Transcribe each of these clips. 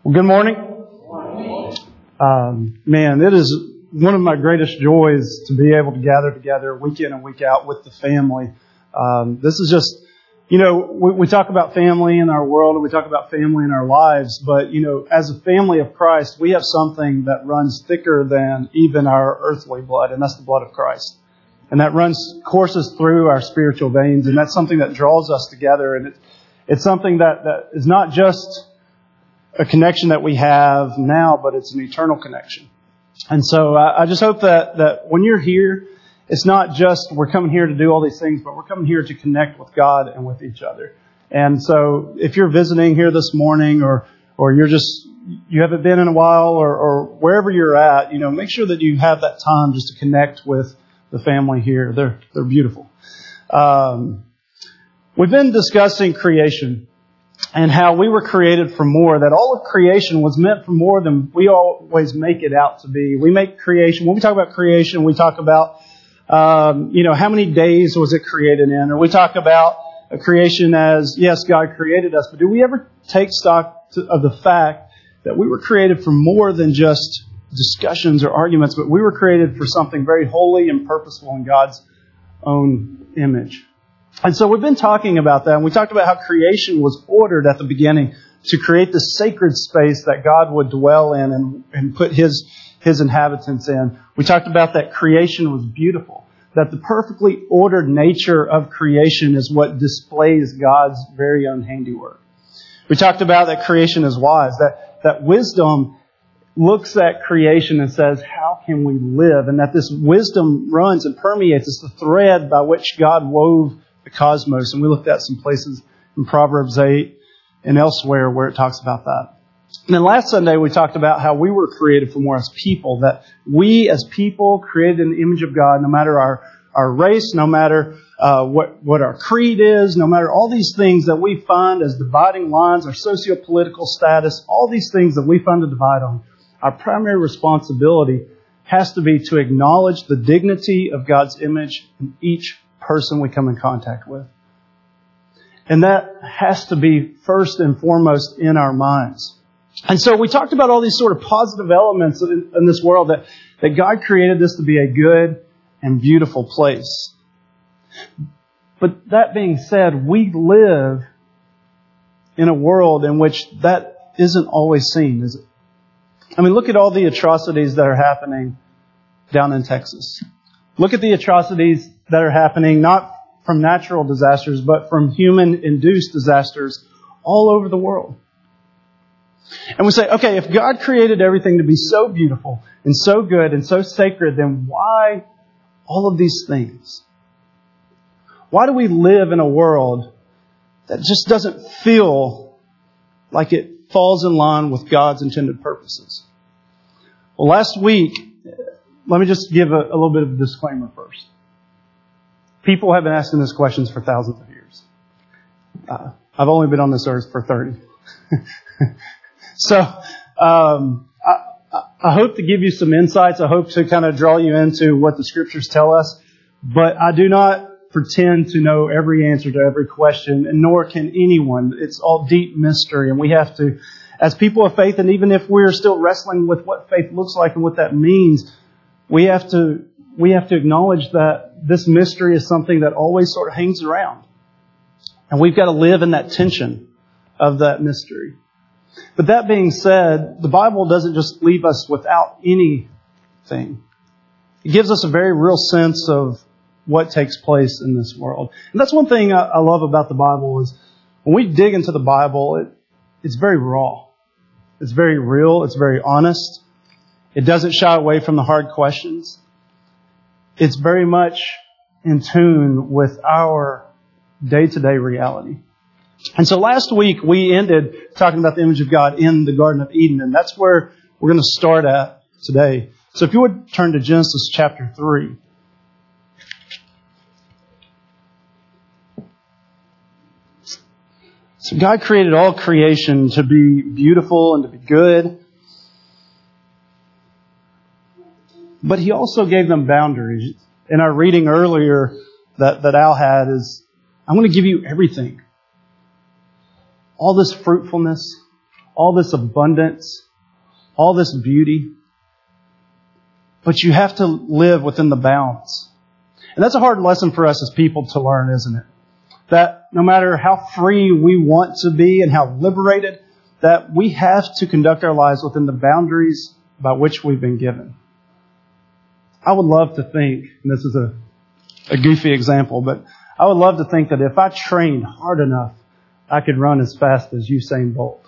Well, good morning. Man, it is one of my greatest joys to be able to gather together week in and week out with the family. This is just, we talk about family in our world and we talk about family in our lives, but, as a family of Christ, we have something that runs thicker than even our earthly blood, and that's the blood of Christ. And that courses through our spiritual veins, and that's something that draws us together, and it's something that is not just a connection that we have now, but it's an eternal connection. And so I just hope that when you're here, it's not just we're coming here to do all these things, but we're coming here to connect with God and with each other. And so if you're visiting here this morning or you haven't been in a while or wherever you're at, make sure that you have that time just to connect with the family here. They're beautiful. We've been discussing creation and how we were created for more, that all of creation was meant for more than we always make it out to be. We make creation, when we talk about creation, we talk about, how many days was it created in? Or we talk about a creation as, yes, God created us, but do we ever take stock of the fact that we were created for more than just discussions or arguments, but we were created for something very holy and purposeful in God's own image? And so we've been talking about that, and we talked about how creation was ordered at the beginning to create this sacred space that God would dwell in and put His inhabitants in. We talked about that creation was beautiful, that the perfectly ordered nature of creation is what displays God's very own handiwork. We talked about that creation is wise, that wisdom looks at creation and says, how can we live? And that this wisdom runs and permeates. It's the thread by which God wove the cosmos. And we looked at some places in Proverbs 8 and elsewhere where it talks about that. And then last Sunday we talked about how we were created for more as people, that we as people created in the image of God, no matter our race, no matter what our creed is, no matter all these things that we find as dividing lines, our socio-political status, all these things that we find to divide on, our primary responsibility has to be to acknowledge the dignity of God's image in each person we come in contact with. And that has to be first and foremost in our minds. And so we talked about all these sort of positive elements in this world, that God created this to be a good and beautiful place. But that being said, we live in a world in which that isn't always seen, is it? I mean, look at all the atrocities that are happening down in Texas. Look at the atrocities that are happening, not from natural disasters, but from human-induced disasters all over the world. And we say, okay, if God created everything to be so beautiful and so good and so sacred, then why all of these things? Why do we live in a world that just doesn't feel like it falls in line with God's intended purposes? Well, last week, let me just give a little bit of a disclaimer first. People have been asking these questions for thousands of years. I've only been on this earth for 30. So, I hope to give you some insights. I hope to kind of draw you into what the Scriptures tell us. But I do not pretend to know every answer to every question, and nor can anyone. It's all deep mystery, and we have to, as people of faith, and even if we're still wrestling with what faith looks like and what that means, we have to acknowledge that this mystery is something that always sort of hangs around. And we've got to live in that tension of that mystery. But that being said, the Bible doesn't just leave us without anything. It gives us a very real sense of what takes place in this world. And that's one thing I love about the Bible is when we dig into the Bible, it's very raw. It's very real. It's very honest. It doesn't shy away from the hard questions. It's very much in tune with our day-to-day reality. And so last week we ended talking about the image of God in the Garden of Eden, and that's where we're going to start at today. So if you would turn to Genesis chapter 3. So God created all creation to be beautiful and to be good. But He also gave them boundaries. In our reading earlier that Al had is, I'm going to give you everything. All this fruitfulness, all this abundance, all this beauty. But you have to live within the bounds. And that's a hard lesson for us as people to learn, isn't it? That no matter how free we want to be and how liberated, that we have to conduct our lives within the boundaries by which we've been given. I would love to think, and this is a goofy example, but I would love to think that if I trained hard enough, I could run as fast as Usain Bolt.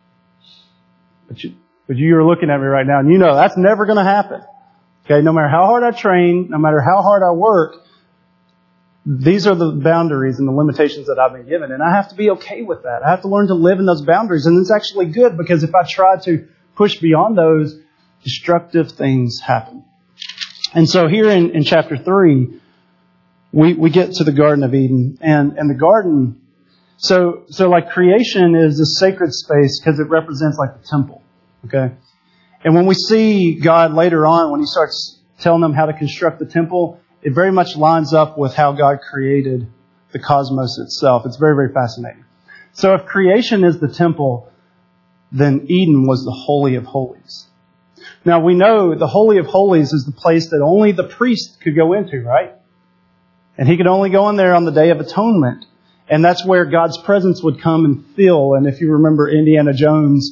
But you are looking at me right now, and you know that's never going to happen. Okay, no matter how hard I train, no matter how hard I work, these are the boundaries and the limitations that I've been given, and I have to be okay with that. I have to learn to live in those boundaries, and it's actually good because if I try to push beyond those, destructive things happen. And so here in chapter 3, we get to the Garden of Eden, and the garden, so like creation is a sacred space because it represents like the temple, okay? And when we see God later on, when He starts telling them how to construct the temple, it very much lines up with how God created the cosmos itself. It's very, very fascinating. So if creation is the temple, then Eden was the Holy of Holies. Now we know the Holy of Holies is the place that only the priest could go into, right? And he could only go in there on the Day of Atonement. And that's where God's presence would come and fill. And if you remember Indiana Jones,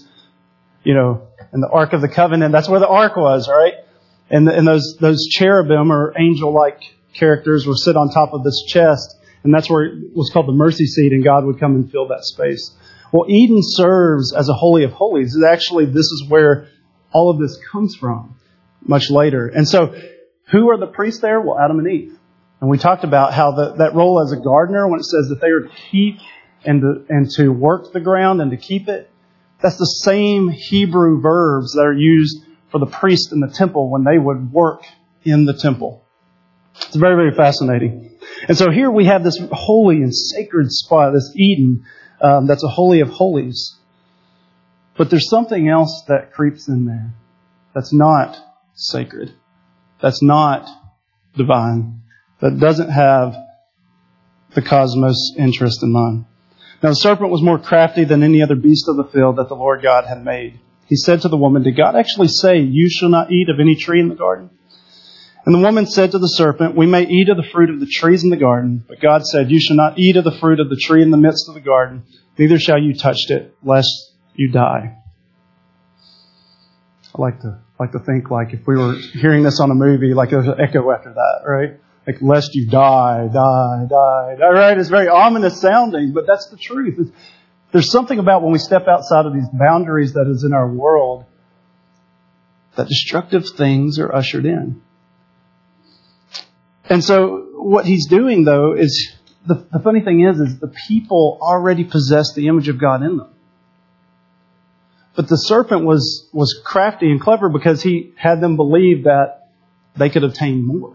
and the Ark of the Covenant, that's where the Ark was, right? And those cherubim or angel-like characters would sit on top of this chest. And that's where it was called the mercy seat, and God would come and fill that space. Well, Eden serves as a Holy of Holies. Actually, this is where all of this comes from much later. And so, who are the priests there? Well, Adam and Eve. And we talked about how that role as a gardener, when it says that they are to keep and to work the ground and to keep it, that's the same Hebrew verbs that are used for the priest in the temple when they would work in the temple. It's very, very fascinating. And so here we have this holy and sacred spot, this Eden, that's a Holy of Holies. But there's something else that creeps in there that's not sacred, that's not divine, that doesn't have the cosmos interest in mind. Now the serpent was more crafty than any other beast of the field that the Lord God had made. He said to the woman, "Did God actually say, 'You shall not eat of any tree in the garden'?" And the woman said to the serpent, "We may eat of the fruit of the trees in the garden, but God said, 'You shall not eat of the fruit of the tree in the midst of the garden, neither shall you touch it, lest you die.'" I like to think like if we were hearing this on a movie, like there's an echo after that, right? Like, lest you die. Right? It's very ominous sounding, but that's the truth. There's something about when we step outside of these boundaries that is in our world, that destructive things are ushered in. And so what he's doing, though, is the funny thing is the people already possess the image of God in them. But the serpent was crafty and clever because he had them believe that they could obtain more.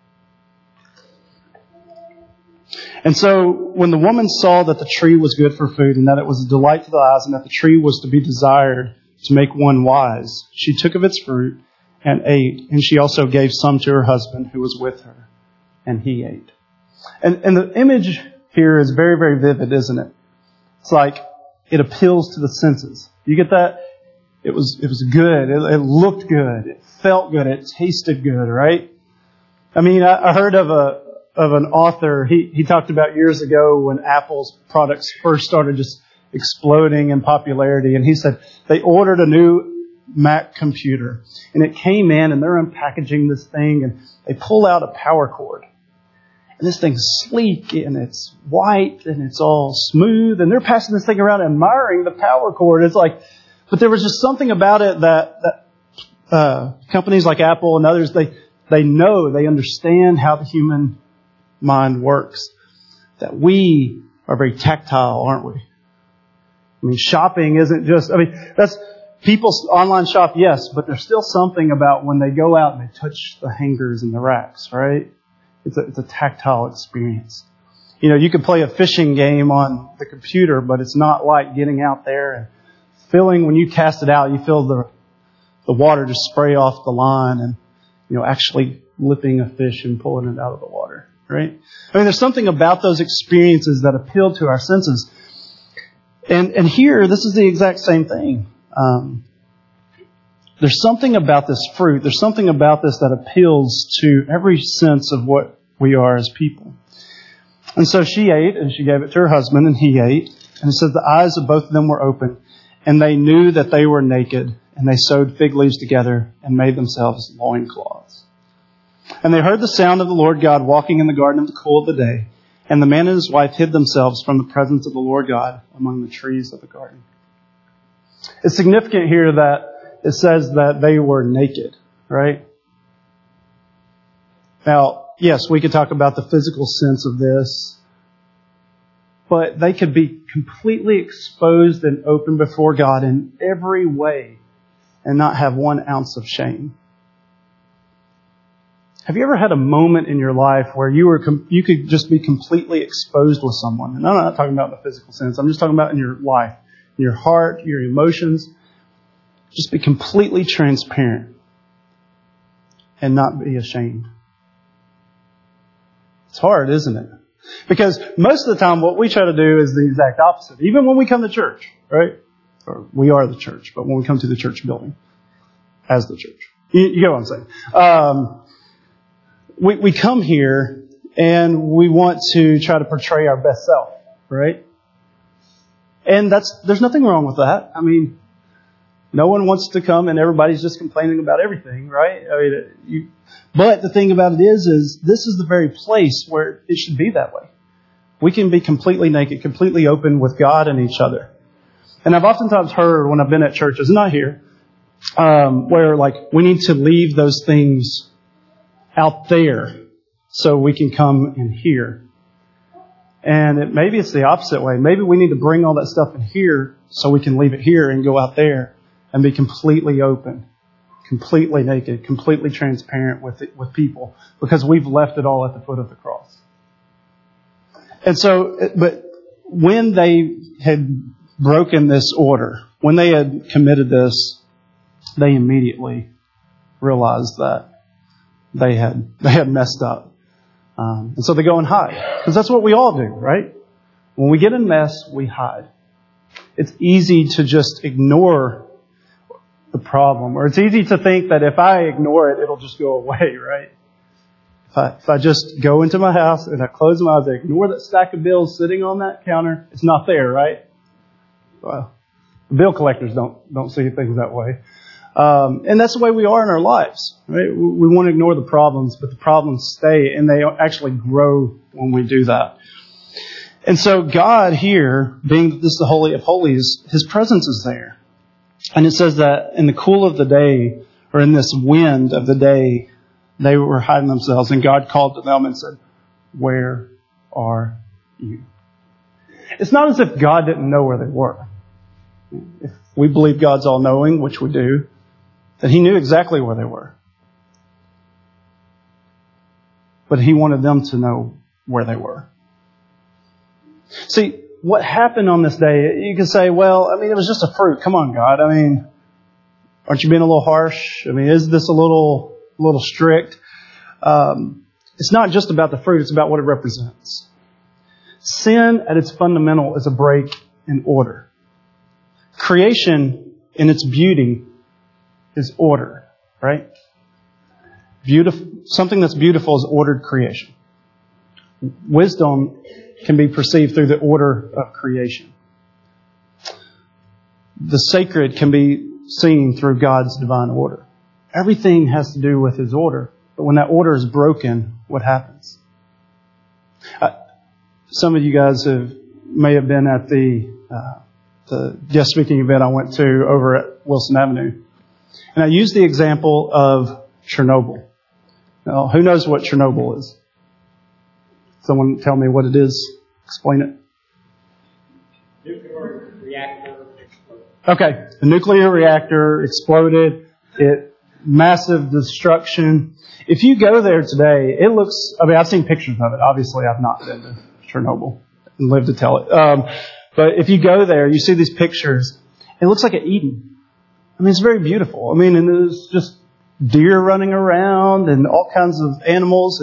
And so when the woman saw that the tree was good for food and that it was a delight to the eyes and that the tree was to be desired to make one wise, she took of its fruit and ate. And she also gave some to her husband who was with her, and he ate. And the image here is very, very vivid, isn't it? It's like it appeals to the senses. You get that? It was good. It looked good. It felt good. It tasted good, right? I mean, I heard of an author. He talked about years ago when Apple's products first started just exploding in popularity. And he said they ordered a new Mac computer and it came in and they're unpackaging this thing and they pull out a power cord. And this thing's sleek and it's white and it's all smooth and they're passing this thing around admiring the power cord. It's like, but there was just something about it that companies like Apple and others, they know, they understand how the human mind works. That we are very tactile, aren't we? I mean, shopping isn't just, that's people online shop, yes, but there's still something about when they go out and they touch the hangers and the racks, right? It's a tactile experience. You can play a fishing game on the computer, but it's not like getting out there and feeling when you cast it out, you feel the water just spray off the line and, actually lifting a fish and pulling it out of the water, right? There's something about those experiences that appeal to our senses. And here, this is the exact same thing. There's something about this fruit. There's something about this that appeals to every sense of what we are as people. And so she ate, and she gave it to her husband, and he ate. And it says the eyes of both of them were open, and they knew that they were naked, and they sewed fig leaves together and made themselves loincloths. And they heard the sound of the Lord God walking in the garden in the cool of the day, and the man and his wife hid themselves from the presence of the Lord God among the trees of the garden. It's significant here that it says that they were naked, right? Now, yes, we could talk about the physical sense of this, but they could be completely exposed and open before God in every way and not have 1 ounce of shame. Have you ever had a moment in your life where you could just be completely exposed with someone? And I'm not talking about in the physical sense. I'm just talking about in your life, in your heart, your emotions. Just be completely transparent and not be ashamed. It's hard, isn't it? Because most of the time what we try to do is the exact opposite. Even when we come to church, right? Or we are the church, but when we come to the church building as the church. You get what I'm saying? We come here and we want to try to portray our best self, right? And there's nothing wrong with that. I mean, no one wants to come and everybody's just complaining about everything, right? I mean, but the thing about it is this is the very place where it should be that way. We can be completely naked, completely open with God and each other. And I've oftentimes heard when I've been at churches, not here, where like we need to leave those things out there so we can come in here. And maybe it's the opposite way. Maybe we need to bring all that stuff in here so we can leave it here and go out there and be completely open, completely naked, completely transparent with people because we've left it all at the foot of the cross. And so, but when they had broken this order, when they had committed this, they immediately realized that they had messed up. And so they go and hide. Because that's what we all do, right? When we get in a mess, we hide. It's easy to just ignore the problem. Or it's easy to think that if I ignore it, it'll just go away, right? If I just go into my house and I close my eyes, I ignore that stack of bills sitting on that counter, it's not there, right? Well, bill collectors don't see things that way. And that's the way we are in our lives, right? We want to ignore the problems, but the problems stay and they actually grow when we do that. And so God here, being this the Holy of Holies, His presence is there. And it says that in the cool of the day, or in this wind of the day, they were hiding themselves and God called to them and said, "Where are you?" It's not as if God didn't know where they were. If we believe God's all-knowing, which we do, that He knew exactly where they were. But He wanted them to know where they were. See, what happened on this day, you can say, well, I mean, it was just a fruit. Come on, God. I mean, aren't you being a little harsh? I mean, is this a little strict? It's not just about the fruit. It's about what it represents. Sin at its fundamental is a break in order. Creation in its beauty is order, right? Beautiful, something that's beautiful is ordered creation. Wisdom can be perceived through the order of creation. The sacred can be seen through God's divine order. Everything has to do with His order. But when that order is broken, what happens? Some of you guys may have been at the guest speaking event I went to over at Wilson Avenue. And I used the example of Chernobyl. Now, who knows what Chernobyl is? Someone tell me what it is. Explain it. Nuclear reactor exploded. Okay. The nuclear reactor exploded. Massive destruction. If you go there today, it looks, I've seen pictures of it. Obviously, I've not been to Chernobyl and lived to tell it. But if you go there, you see these pictures. It looks like an Eden. I mean, it's very beautiful. I mean, and there's just deer running around and all kinds of animals.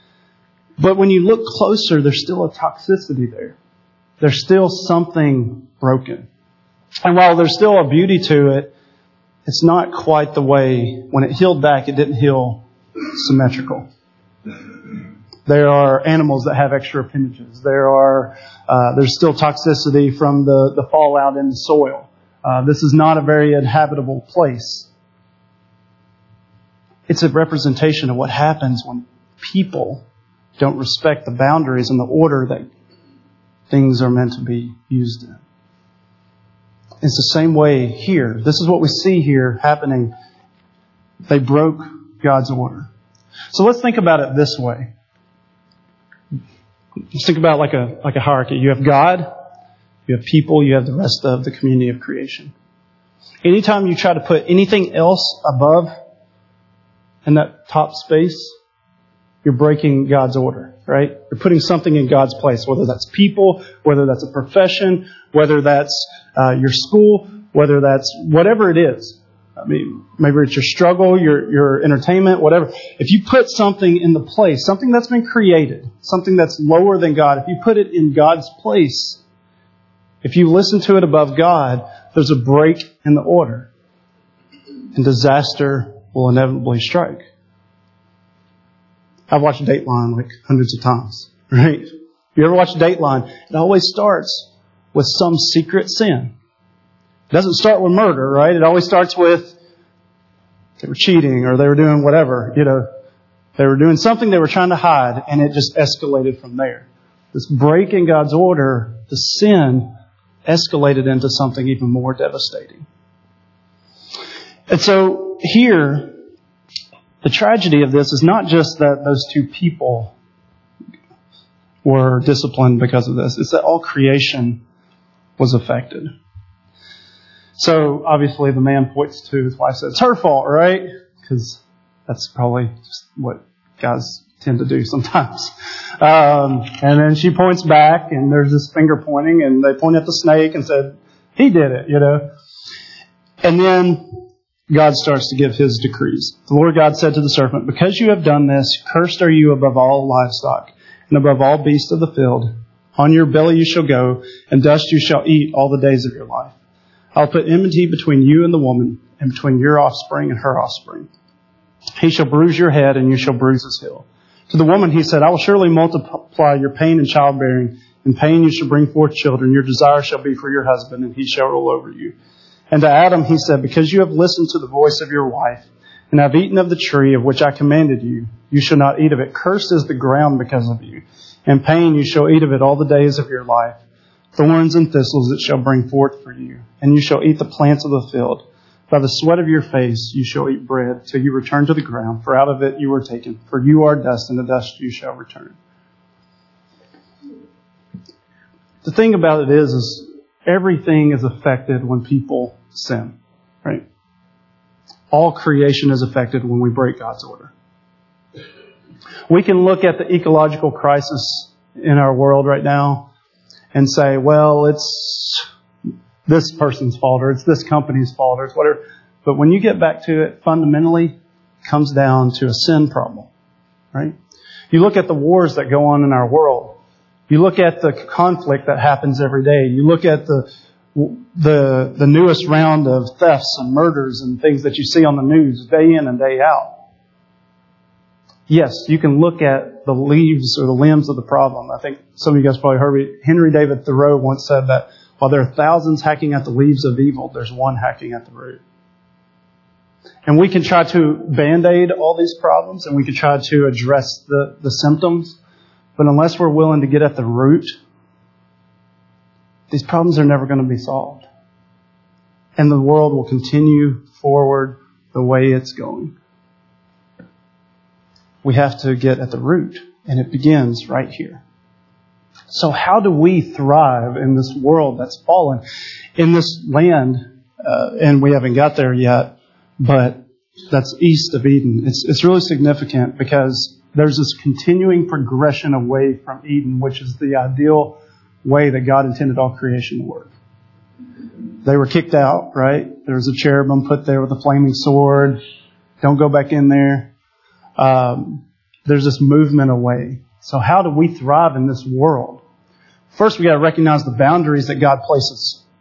But when you look closer, there's still a toxicity there. There's still something broken. And while there's still a beauty to it, it's not quite the way, when it healed back, it didn't heal symmetrical. There are animals that have extra appendages. There's still toxicity from the fallout in the soil. This is not a very inhabitable place. It's a representation of what happens when people don't respect the boundaries and the order that things are meant to be used in. It's the same way here. This is what we see here happening. They broke God's order. So let's think about it this way. Let's think about like a hierarchy. You have God, you have people, you have the rest of the community of creation. Anytime you try to put anything else above in that top space, you're breaking God's order, right? You're putting something in God's place, whether that's people, whether that's a profession, whether that's your school, whether that's whatever it is. I mean, maybe it's your struggle, your entertainment, whatever. If you put something in the place, something that's been created, something that's lower than God, if you put it in God's place, if you listen to it above God, there's a break in the order. And disaster will inevitably strike. I've watched Dateline like hundreds of times, right? If you ever watch Dateline, it always starts with some secret sin. It doesn't start with murder, right? It always starts with they were cheating or they were doing whatever, They were doing something they were trying to hide, and it just escalated from there. This break in God's order, the sin, escalated into something even more devastating. And so here, the tragedy of this is not just that those two people were disciplined because of this. It's that all creation was affected. So obviously the man points to his wife, says, it's her fault, right? Because that's probably just what guys tend to do sometimes. And then she points back, and there's this finger pointing, and they point at the snake and said, he did it, And then God starts to give His decrees. The Lord God said to the serpent, because you have done this, cursed are you above all livestock and above all beasts of the field. On your belly you shall go, and dust you shall eat all the days of your life. I'll put enmity between you and the woman, and between your offspring and her offspring. He shall bruise your head, and you shall bruise his heel. To the woman he said, I will surely multiply your pain in childbearing. In pain you shall bring forth children. Your desire shall be for your husband, and he shall rule over you. And to Adam he said, because you have listened to the voice of your wife, and have eaten of the tree of which I commanded you, you shall not eat of it. Cursed is the ground because of you. In pain you shall eat of it all the days of your life. Thorns and thistles it shall bring forth for you, and you shall eat the plants of the field. By the sweat of your face you shall eat bread, till you return to the ground, for out of it you were taken. For you are dust, and to dust you shall return. The thing about it is everything is affected when people sin, right? All creation is affected when we break God's order. We can look at the ecological crisis in our world right now and say, well, it's this person's fault, or it's this company's fault, or it's whatever. But when you get back to it, fundamentally, it comes down to a sin problem, right? You look at the wars that go on in our world. You look at the conflict that happens every day. You look at the newest round of thefts and murders and things that you see on the news day in and day out. Yes, you can look at the leaves or the limbs of the problem. I think some of you guys probably heard me. Henry David Thoreau once said that while there are thousands hacking at the leaves of evil, there's one hacking at the root. And we can try to band-aid all these problems, and we can try to address the symptoms. But unless we're willing to get at the root, these problems are never going to be solved. And the world will continue forward the way it's going. We have to get at the root, and it begins right here. So how do we thrive in this world that's fallen, in this land, and we haven't got there yet, but that's east of Eden. It's really significant because there's this continuing progression away from Eden, which is the ideal way that God intended all creation to work. They were kicked out, right? There was a cherubim put there with a flaming sword. Don't go back in there. There's this movement away. So how do we thrive in this world? First, we got to recognize the boundaries that God places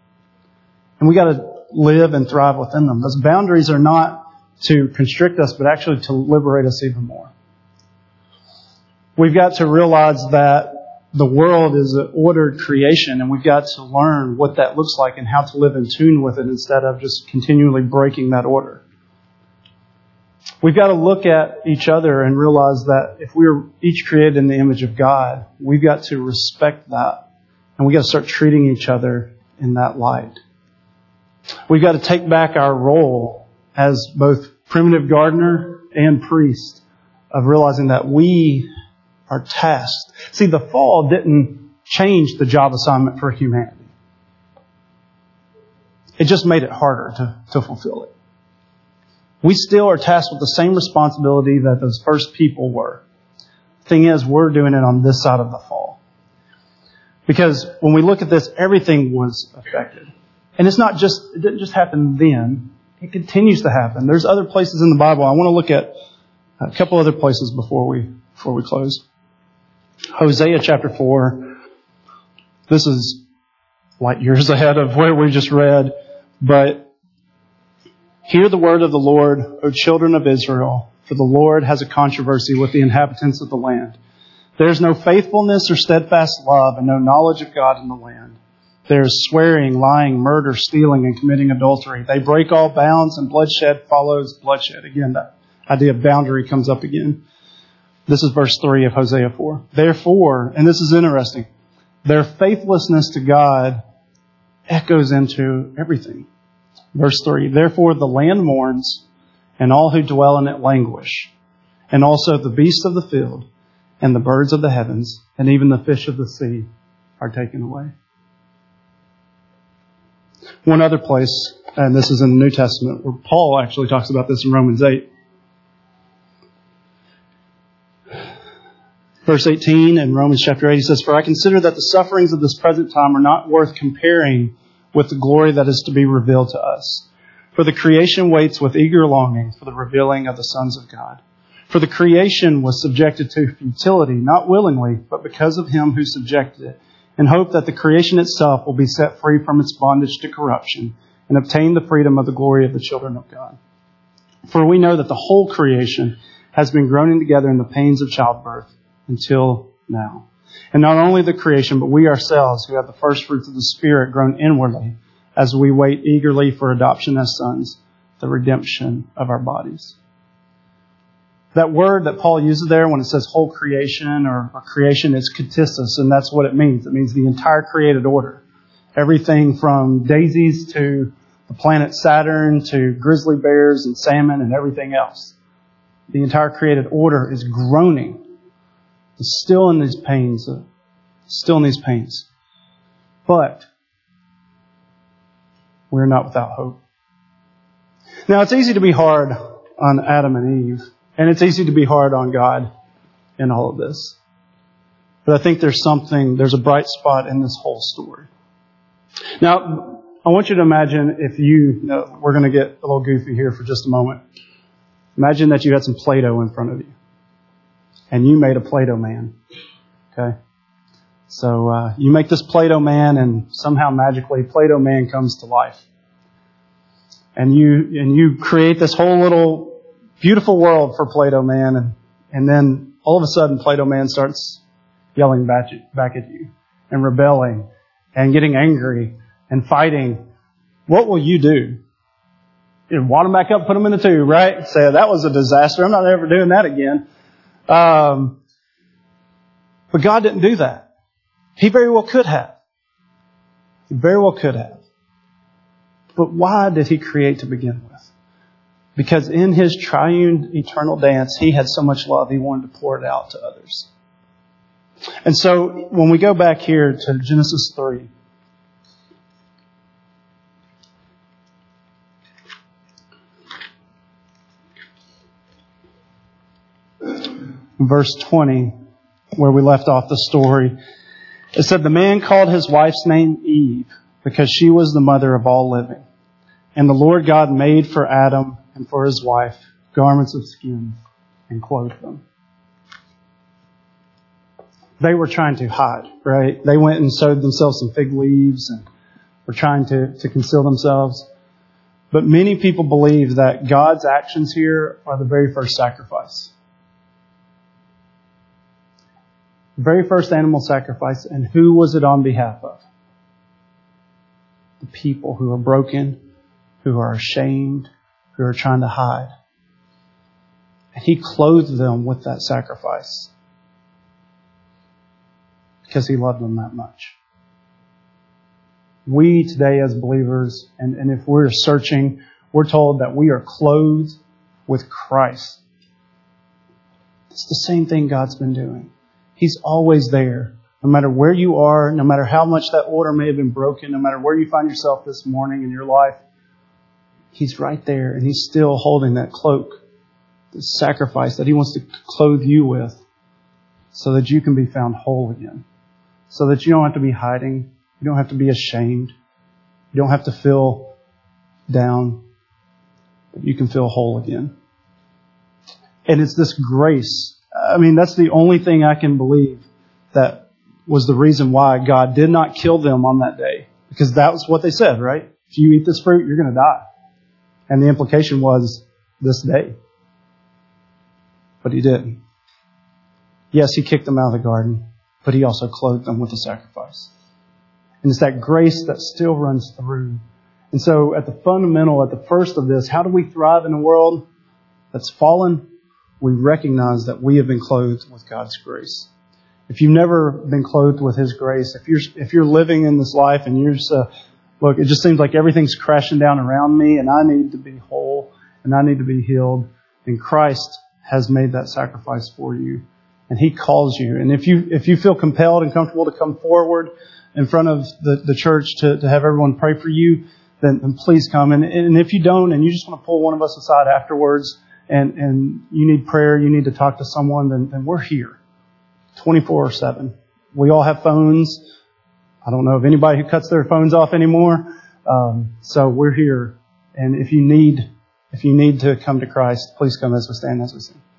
And we got to live and thrive within them. Those boundaries are not to constrict us, but actually to liberate us even more. We've got to realize that the world is an ordered creation, and we've got to learn what that looks like and how to live in tune with it instead of just continually breaking that order. We've got to look at each other and realize that if we're each created in the image of God, we've got to respect that, and we've got to start treating each other in that light. We've got to take back our role as both primitive gardener and priest of realizing that we are tasked. See, the fall didn't change the job assignment for humanity. It just made it harder to fulfill it. We still are tasked with the same responsibility that those first people were. The thing is, we're doing it on this side of the fall. Because when we look at this, everything was affected. And it didn't just happen then. It continues to happen. There's other places in the Bible. I want to look at a couple other places before we close. Hosea chapter 4. This is light years ahead of where we just read. But hear the word of the Lord, O children of Israel, for the Lord has a controversy with the inhabitants of the land. There is no faithfulness or steadfast love and no knowledge of God in the land. There is swearing, lying, murder, stealing, and committing adultery. They break all bounds, and bloodshed follows bloodshed. Again, that idea of boundary comes up again. This is verse 3 of Hosea 4. Therefore, and this is interesting, their faithlessness to God echoes into everything. Verse 3, therefore the land mourns, and all who dwell in it languish, and also the beasts of the field, and the birds of the heavens, and even the fish of the sea are taken away. One other place, and this is in the New Testament, where Paul actually talks about this in Romans 8. Verse 18 in Romans chapter 8, he says, for I consider that the sufferings of this present time are not worth comparing with the glory that is to be revealed to us. For the creation waits with eager longing for the revealing of the sons of God. For the creation was subjected to futility, not willingly, but because of him who subjected it, in hope that the creation itself will be set free from its bondage to corruption and obtain the freedom of the glory of the children of God. For we know that the whole creation has been groaning together in the pains of childbirth until now. And not only the creation, but we ourselves who have the first fruits of the Spirit groan inwardly as we wait eagerly for adoption as sons, the redemption of our bodies. That word that Paul uses there when it says whole creation or creation is katissos, and that's what it means. It means the entire created order. Everything from daisies to the planet Saturn to grizzly bears and salmon and everything else. The entire created order is groaning. It's still in these pains. But we're not without hope. Now, it's easy to be hard on Adam and Eve. And it's easy to be hard on God in all of this. But I think there's a bright spot in this whole story. Now, I want you to imagine we're going to get a little goofy here for just a moment. Imagine that you had some Play-Doh in front of you. And you made a Play-Doh man. Okay? So, you make this Play-Doh man and somehow magically Play-Doh man comes to life. And you create this whole little beautiful world for Play-Doh man, and then all of a sudden Play-Doh man starts yelling back at you and rebelling and getting angry and fighting. What will you do? You wad him back up, put him in the tube, right? Say, that was a disaster. I'm not ever doing that again. But God didn't do that. He very well could have. He very well could have. But why did He create to begin with? Because in His triune eternal dance, He had so much love, He wanted to pour it out to others. And so when we go back here to Genesis 3, verse 20, where we left off the story, it said, the man called his wife's name Eve, because she was the mother of all living. And the Lord God made for Adam and for his wife garments of skin and clothed them. They were trying to hide, right? They went and sewed themselves some fig leaves and or trying to conceal themselves. But many people believe that God's actions here are the very first sacrifice. The very first animal sacrifice. And who was it on behalf of? The people who are broken, who are ashamed, who are trying to hide. And He clothed them with that sacrifice because He loved them that much. We today as believers, and if we're searching, we're told that we are clothed with Christ. It's the same thing God's been doing. He's always there. No matter where you are, no matter how much that order may have been broken, no matter where you find yourself this morning in your life, He's right there and He's still holding that cloak, the sacrifice that He wants to clothe you with so that you can be found whole again. So that you don't have to be hiding. You don't have to be ashamed. You don't have to feel down. But you can feel whole again. And it's this grace. I mean, that's the only thing I can believe that was the reason why God did not kill them on that day. Because that was what they said, right? If you eat this fruit, you're going to die. And the implication was this day. But He didn't. Yes, He kicked them out of the garden, but He also clothed them with a sacrifice. And it's that grace that still runs through. And so at the fundamental, at the first of this, how do we thrive in a world that's fallen? We recognize that we have been clothed with God's grace. If you've never been clothed with His grace, if you're living in this life and you're just, look, it just seems like everything's crashing down around me and I need to be whole and I need to be healed. And Christ has made that sacrifice for you. And He calls you. And if you feel compelled and comfortable to come forward in front of the church to have everyone pray for you, then please come. And if you don't, and you just want to pull one of us aside afterwards, and you need prayer, you need to talk to someone, then we're here 24/7. We all have phones. I don't know of anybody who cuts their phones off anymore. So we're here. And if you need to come to Christ, please come as we stand, as we sing.